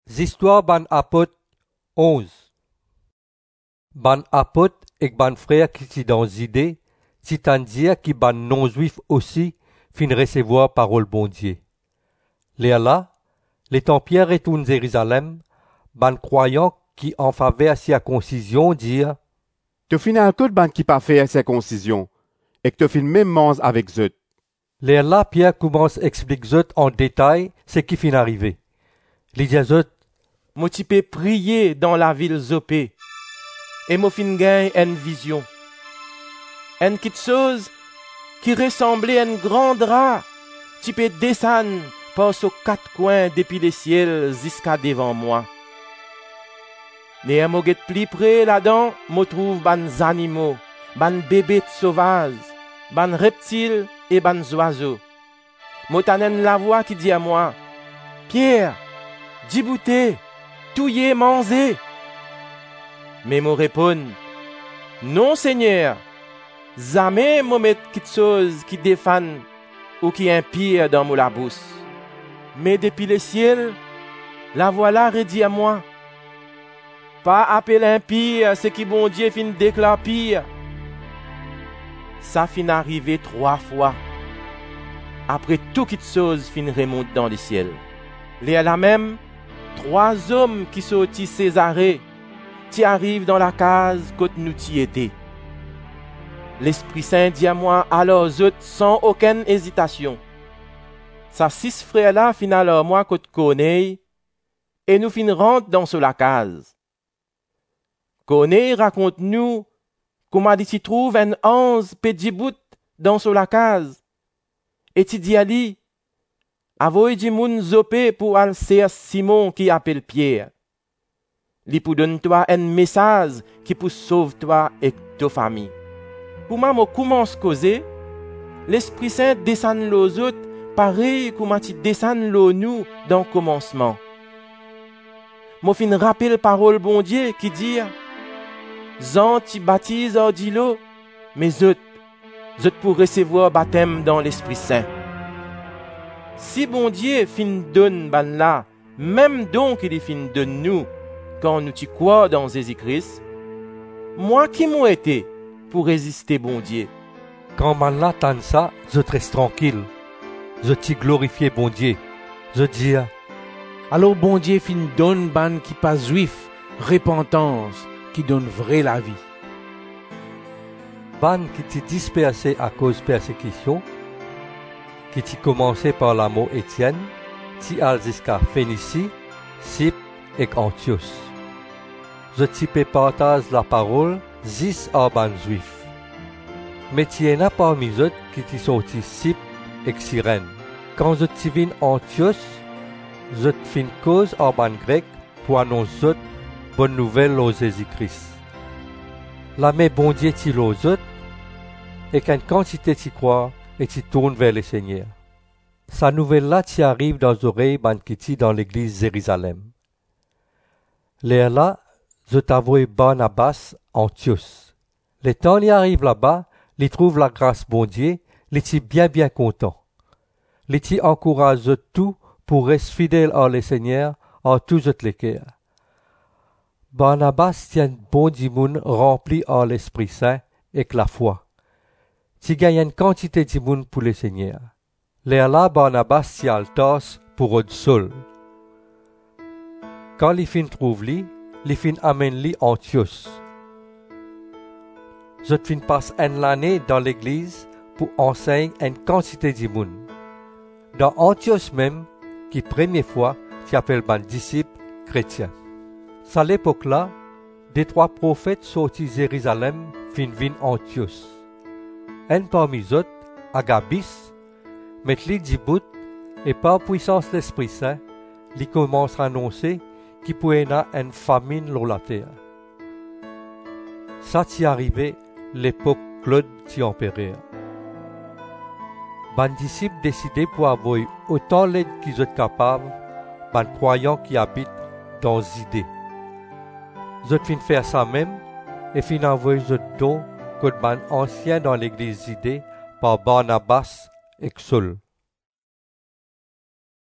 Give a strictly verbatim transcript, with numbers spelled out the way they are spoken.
Histoire ban apôtre onze. Ban apôtre et ban frère qui sont dans Zidée, c'est-à-dire qui ban non-juif aussi, fin recevoir parole bon Dieu. Léa là, les temps Pierre retourne Jérusalem, ban croyants qui en faveur circoncision dire, Tu finis un code ban qui pas fait circoncision, et que tu finis même mange avec eux. Léa là, Pierre commence à expliquer en détail ce qui fin arrivé. Il dit zot, Moi tu peux prier dans la ville Zopé, et moi fin gagne une vision. Une petite chose qui ressemblait à un grand drap, tu peux descendre par aux quatre coins depuis le ciel jusqu'à devant moi. Mais un moguet plus près là-dedans, moi trouve ban animaux, ban bébés sauvages, ban reptiles et ban oiseaux. Moi t'anen la voix qui dit à moi, Pierre, dibouté, touillé, mangé. Mais moi réponds, non Seigneur, jamais moi mettre quelque chose qui défane ou qui impire dans mon la bouche. Mais depuis le ciel, la voilà redit à moi, pas appeler impire ce qui bon Dieu fin déclare pire. Ça fin arrivé trois fois. Après tout quelque chose fin remonte dans le ciel. Les là même, trois hommes qui sortis Césarée, qui arrivent dans la case côté nous t'y étaient. L'Esprit Saint dit à moi alors eux sans aucune hésitation. Sa six frères là fin alors moi côté connaît et nous fin rentre dans ce la case. Connaît raconte nous comment il s'y trouve un onze petit bout dans ce la case. Et tu dis ali avoy di moun zopé pour al ser Simon qui appelle Pierre. Li pour donne toi un message qui pour sauve toi et ta famille. Pour moi, moi commence causer, l'Esprit Saint descend les autres, pareil comme tu descend l'eau nous dans le commencement. Moi fin rappel parole bon Dieu qui dit, Jean tu baptise hors d'îlot, mais autres, autres pour recevoir baptême dans l'Esprit Saint. Si bon Dieu fin donne ban là, même donc il fin donne nous, quand nous t'y crois dans Jésus-Christ, moi qui m'ont été pour résister bon Dieu. quand man l'attend ça, je reste tranquille. Je t'y glorifie bon Dieu. Je dis, Alors bon Dieu fin donne ban qui pas juif, repentance, qui donne vraie la vie. ban qui t'y dispersé à cause persécution, qui t'y commencé par l'amour Étienne, t'y al jusqu'à Phénicie, Cypre et Antioche. Je t'y peux partage la parole, zis à ban juif. Mais t'y en a parmi eux qui t'y sorti Cypre et Cyrène. Quand je t'y vine Antioche, je t'y fin cause à ban grec pour annoncer bonne nouvelle au Jésus-Christ. La mais bon Dieu t'y l'os autres, et qu'une quantité t'y croit, et tu tournes vers le Seigneur. Sa nouvelle-là t'y arrive dans les oreilles banquetis dans l'église Jérusalem. L'air là, je t'avoue Barnabas Antioche. Le temps y arrive là-bas, il trouve la grâce bon Dieu, il t'y bien bien content. Il t'y encourage tout pour rester fidèle à le Seigneur en tout les cœurs. Barnabas tient bon dimoun rempli à l'Esprit Saint et la foi. Tu gagnes une quantité de monde pour le Seigneur. L'air là, Barnabas s'y altas pour être seul. Quand les fin trouve li, les fin amène li Antioche. Je fin passe une année dans l'église pour enseigner une quantité de monde. Dans Antioche même, qui première fois, tu appelle ban disciple chrétien. À l'époque là, des trois prophètes sortis de Jérusalem fin vin Antioche. Un parmi eux, Agabus, met li d'ibout et par puissance de l'Esprit Saint, il commence à annoncer qu'il pourrait y avoir une famine sur la terre. Ça t'y arrivé l'époque Claude t'y empereur. Ban disciples décidé pour avoir autant l'aide qu'ils sont capables, ban croyants qui habitent dans Zidée. Ils fin faire ça même et fin envoyer les dons que ban ancien dans l'église Zidée par Barnabas et Saul.